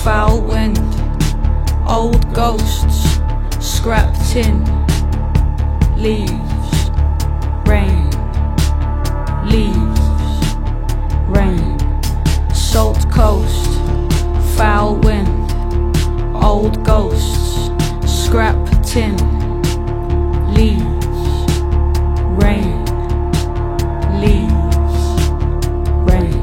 foul wind, old ghosts, scrap tin, leaves, rain, leaves, rain. Salt coast, foul wind, old ghosts, scrap tin, leaves, rain, leaves, rain.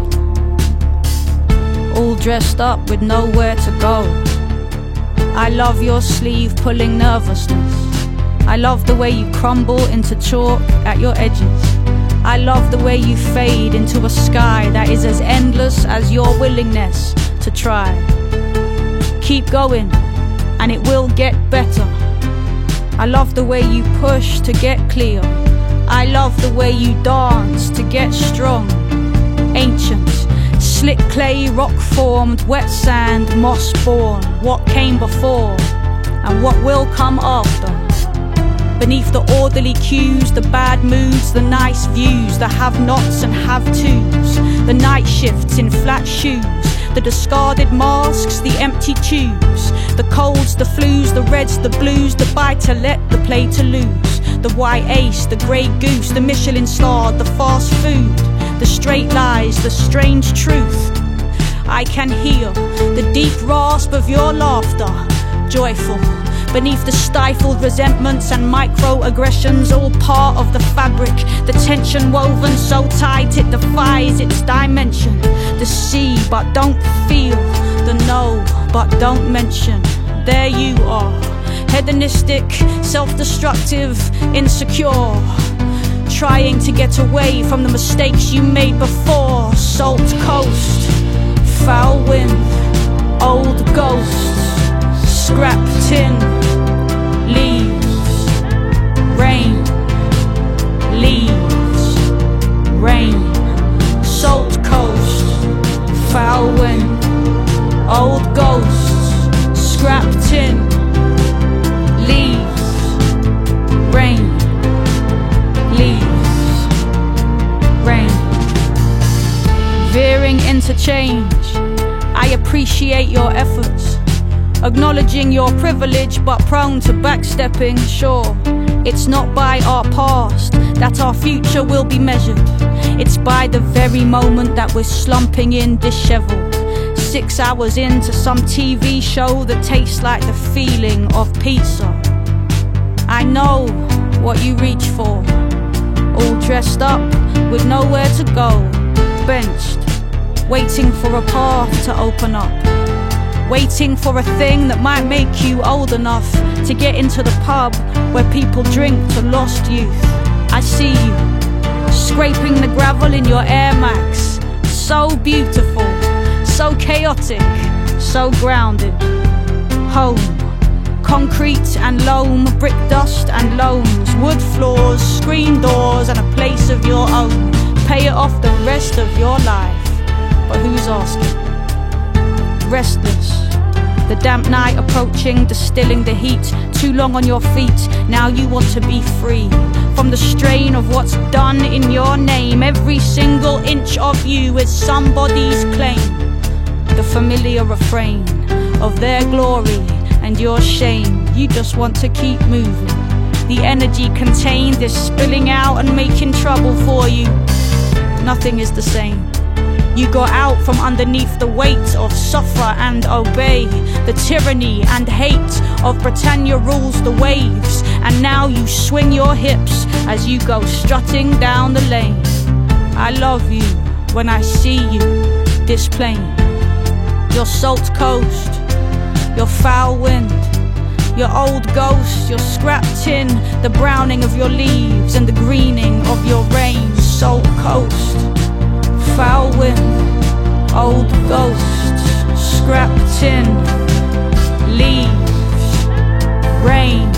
All dressed up with nowhere to go. I love your sleeve pulling nervousness. I love the way you crumble into chalk at your edges. I love the way you fade into a sky that is as endless as your willingness to try. Keep going, and it will get better. I love the way you push to get clear. I love the way you dance to get strong. Ancient, slick clay, rock formed, wet sand, moss born. What came before, and what will come after. Beneath the orderly cues, the bad moods, the nice views, the have-nots and have-tos, the night shifts in flat shoes, the discarded masks, the empty tubes, the colds, the flus, the reds, the blues, the buy-to-let, the play-to-lose, the white ace, the grey goose, the Michelin star, the fast food, the straight lies, the strange truth. I can hear the deep rasp of your laughter, joyful, beneath the stifled resentments and microaggressions, all part of the fabric, the tension woven so tight it defies its dimension. The see but don't feel, the know but don't mention. There you are, hedonistic, self-destructive, insecure, trying to get away from the mistakes you made before. Salt coast, foul wind, old ghosts, scrap tin, leaves, rain, leaves, rain. Salt coast, foul wind, old ghosts, scrap tin, leaves, rain, leaves, rain. Veering interchange, I appreciate your efforts, acknowledging your privilege but prone to backstepping. Sure, it's not by our past that our future will be measured. It's by the very moment that we're slumping in disheveled, 6 hours into some TV show that tastes like the feeling of pizza. I know what you reach for, all dressed up with nowhere to go, benched, waiting for a path to open up, waiting for a thing that might make you old enough to get into the pub where people drink to lost youth. I see you, scraping the gravel in your Air Max. So beautiful, so chaotic, so grounded. Home, concrete and loam, brick dust and loams, wood floors, screen doors and a place of your own. Pay it off the rest of your life, but who's asking? Restless, the damp night approaching, distilling the heat. Too long on your feet, now you want to be free from the strain of what's done in your name. Every single inch of you is somebody's claim. The familiar refrain of their glory and your shame. You just want to keep moving. The energy contained is spilling out and making trouble for you. Nothing is the same. You got out from underneath the weight of suffer and obey, the tyranny and hate of Britannia rules the waves, and now you swing your hips as you go strutting down the lane. I love you when I see you, this plain. Your salt coast, your foul wind, your old ghost, your scrap tin, the browning of your leaves and the greening of your rain. Salt coast, foul wind, old ghosts, scrap tin, leaves, rain.